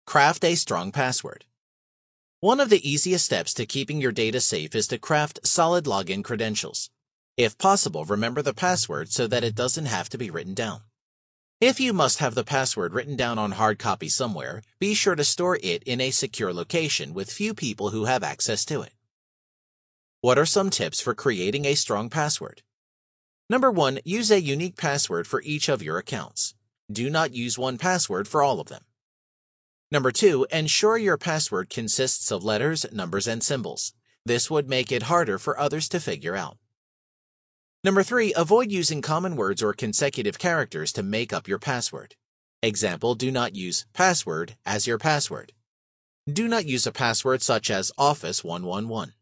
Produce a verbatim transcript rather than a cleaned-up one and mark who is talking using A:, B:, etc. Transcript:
A: Craft a strong password. One of the easiest steps to keeping your data safe is to craft solid login credentials. If possible, remember the password so that it doesn't have to be written down. If you must have the password written down on hard copy somewhere, be sure to store it in a secure location with few people who have access to it. What are some tips for creating a strong password? Number one, use a unique password for each of your accounts. Do not use one password for all of them. Number two, ensure your password consists of letters, numbers, and symbols. This would make it harder for others to figure out. Number three, avoid using common words or consecutive characters to make up your password. Example, do not use password as your password. Do not use a password such as office one one one.